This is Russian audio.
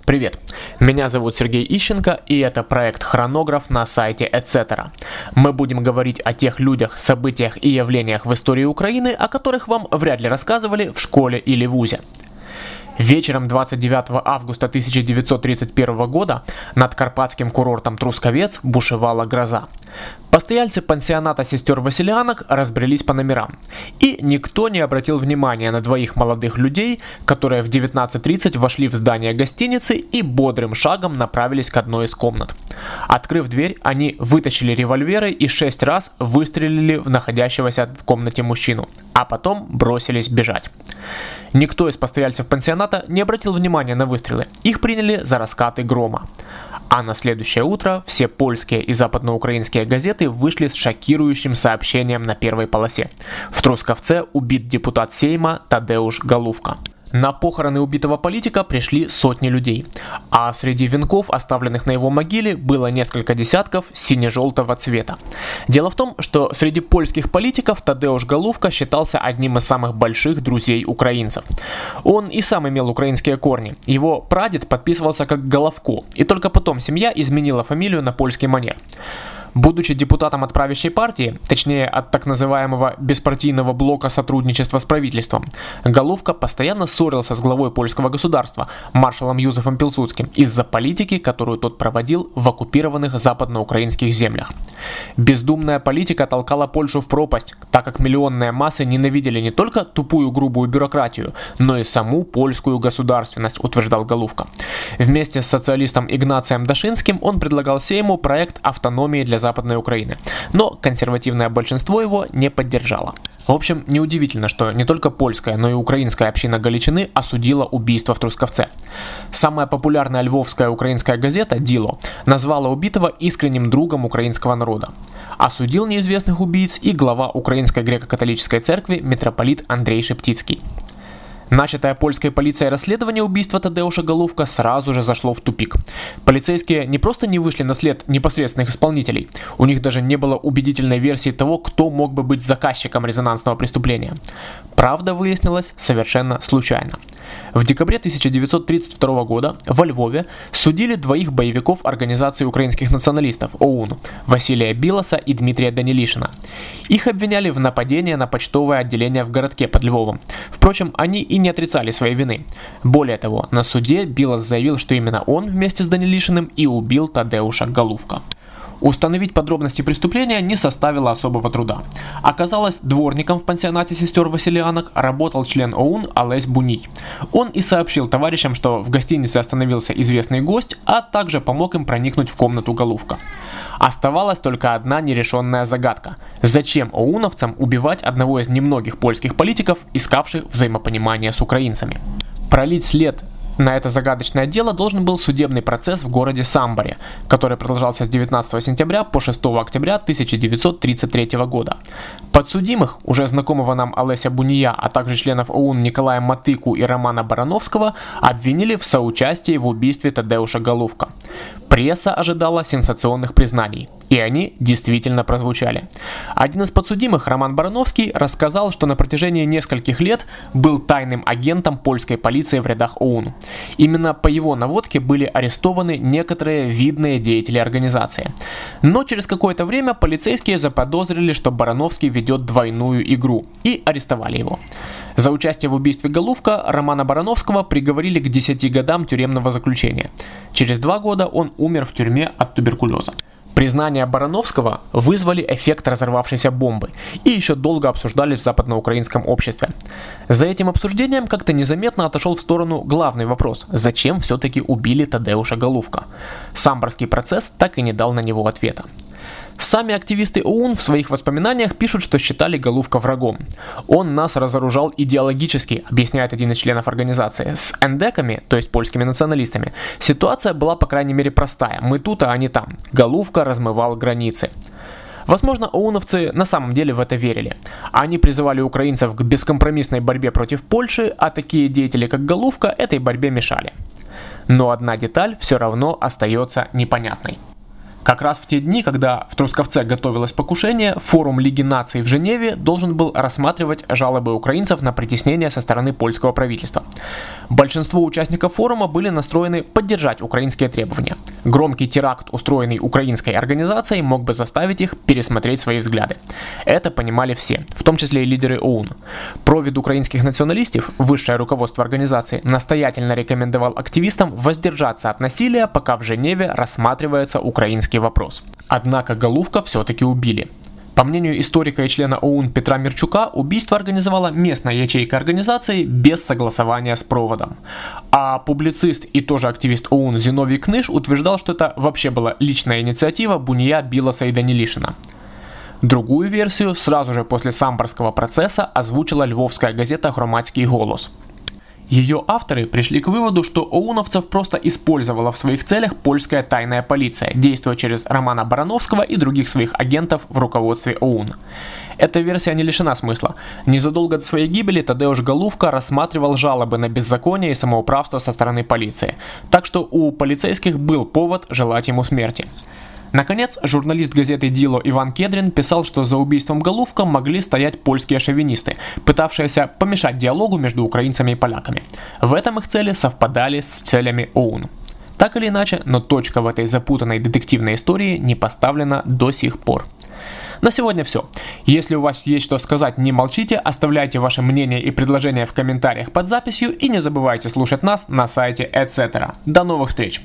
Привет, меня зовут Сергей Ищенко, и это проект «Хронограф» на сайте etc. Мы будем говорить о тех людях, событиях и явлениях в истории Украины, о которых вам вряд ли рассказывали в школе или вузе. Вечером 29 августа 1931 года над карпатским курортом Трусковец бушевала гроза. Постояльцы пансионата сестер Василианок разбрелись по номерам, и никто не обратил внимания на двоих молодых людей, которые в 19:30 вошли в здание гостиницы и бодрым шагом направились к одной из комнат. Открыв дверь, они вытащили револьверы и 6 раз выстрелили в находящегося в комнате мужчину, а потом бросились бежать. Никто из постояльцев пансионата не обратил внимания на выстрелы, их приняли за раскаты грома. А на следующее утро все польские и западноукраинские газеты вышли с шокирующим сообщением на первой полосе. В Трусковце убит депутат Сейма Тадеуш Галувка. На похороны убитого политика пришли сотни людей, а среди венков, оставленных на его могиле, было несколько десятков сине-желтого цвета. Дело в том, что среди польских политиков Тадеуш Галувка считался одним из самых больших друзей украинцев. Он и сам имел украинские корни, его прадед подписывался как Головко, и только потом семья изменила фамилию на польский манер. Будучи депутатом от правящей партии, точнее от так называемого беспартийного блока сотрудничества с правительством, Галувка постоянно ссорился с главой польского государства, маршалом Юзефом Пилсудским, из-за политики, которую тот проводил в оккупированных западноукраинских землях. Бездумная политика толкала Польшу в пропасть, так как миллионные массы ненавидели не только тупую грубую бюрократию, но и саму польскую государственность, утверждал Галувка. Вместе с социалистом Игнацием Дашинским он предлагал Сейму проект автономии для Западной Украины, но консервативное большинство его не поддержало. В общем, неудивительно, что не только польская, но и украинская община Галичины осудила убийство в Трусковце. Самая популярная львовская украинская газета «Дило» назвала убитого искренним другом украинского народа. Осудил неизвестных убийц и глава Украинской греко-католической церкви митрополит Андрей Шептицкий. Начатое польской полицией расследование убийства Тадеуша Галувка сразу же зашло в тупик. Полицейские не просто не вышли на след непосредственных исполнителей, у них даже не было убедительной версии того, кто мог бы быть заказчиком резонансного преступления. Правда выяснилась совершенно случайно. В декабре 1932 года во Львове судили двоих боевиков Организации украинских националистов ОУН Василия Билоса и Дмитрия Данилишина. Их обвиняли в нападении на почтовое отделение в городке под Львовом. Впрочем, они и не отрицали своей вины. Более того, на суде Билос заявил, что именно он вместе с Данилишиным и убил Тадеуша Галувка. Установить подробности преступления не составило особого труда. Оказалось, дворником в пансионате сестер Василианок работал член ОУН Олесь Буний. Он и сообщил товарищам, что в гостинице остановился известный гость, а также помог им проникнуть в комнату Галувка. Оставалась только одна нерешенная загадка. Зачем оуновцам убивать одного из немногих польских политиков, искавших взаимопонимание с украинцами? Пролить след на это загадочное дело должен был судебный процесс в городе Самборе, который продолжался с 19 сентября по 6 октября 1933 года. Подсудимых, уже знакомого нам Олеся Буния, а также членов ОУН Николая Мотыку и Романа Барановского, обвинили в соучастии в убийстве Тадеуша Галувка. Пресса ожидала сенсационных признаний, и они действительно прозвучали. Один из подсудимых, Роман Барановский, рассказал, что на протяжении нескольких лет был тайным агентом польской полиции в рядах ОУН. Именно по его наводке были арестованы некоторые видные деятели организации. Но через какое-то время полицейские заподозрили, что Барановский ведет двойную игру, и арестовали его. За участие в убийстве Галувка Романа Барановского приговорили к 10 годам тюремного заключения. Через 2 года он умер в тюрьме от туберкулеза. Признания Барановского вызвали эффект разорвавшейся бомбы и еще долго обсуждались в западноукраинском обществе. За этим обсуждением как-то незаметно отошел в сторону главный вопрос: зачем все-таки убили Тадеуша Галувка? Самборский процесс так и не дал на него ответа. Сами активисты ОУН в своих воспоминаниях пишут, что считали Галувка врагом. «Он нас разоружал идеологически», объясняет один из членов организации. С эндеками, то есть польскими националистами, ситуация была, по крайней мере, простая. Мы тут, а они там. Галувка размывал границы. Возможно, оуновцы на самом деле в это верили. Они призывали украинцев к бескомпромиссной борьбе против Польши, а такие деятели, как Галувка, этой борьбе мешали. Но одна деталь все равно остается непонятной. Как раз в те дни, когда в Трусковце готовилось покушение, форум Лиги наций в Женеве должен был рассматривать жалобы украинцев на притеснение со стороны польского правительства. Большинство участников форума были настроены поддержать украинские требования. Громкий теракт, устроенный украинской организацией, мог бы заставить их пересмотреть свои взгляды. Это понимали все, в том числе и лидеры ОУН. Провид украинских националистов, высшее руководство организации, настоятельно рекомендовал активистам воздержаться от насилия, пока в Женеве рассматривается украинский вопрос. Однако Голубка все-таки убили. По мнению историка и члена ОУН Петра Мирчука, убийство организовала местная ячейка организации без согласования с проводом. А публицист и тоже активист ОУН Зиновий Кныш утверждал, что это вообще была личная инициатива Буния, Билоса и Данилишина. Другую версию сразу же после Самборского процесса озвучила львовская газета «Громадский голос». Ее авторы пришли к выводу, что оуновцев просто использовала в своих целях польская тайная полиция, действуя через Романа Барановского и других своих агентов в руководстве ОУН. Эта версия не лишена смысла. Незадолго до своей гибели Тадеуш Голубка рассматривал жалобы на беззаконие и самоуправство со стороны полиции, так что у полицейских был повод желать ему смерти. Наконец, журналист газеты «Дило» Иван Кедрин писал, что за убийством Голубка могли стоять польские шовинисты, пытавшиеся помешать диалогу между украинцами и поляками. В этом их цели совпадали с целями ОУН. Так или иначе, но точка в этой запутанной детективной истории не поставлена до сих пор. На сегодня все. Если у вас есть что сказать, не молчите, оставляйте ваше мнение и предложения в комментариях под записью и не забывайте слушать нас на сайте etc. До новых встреч!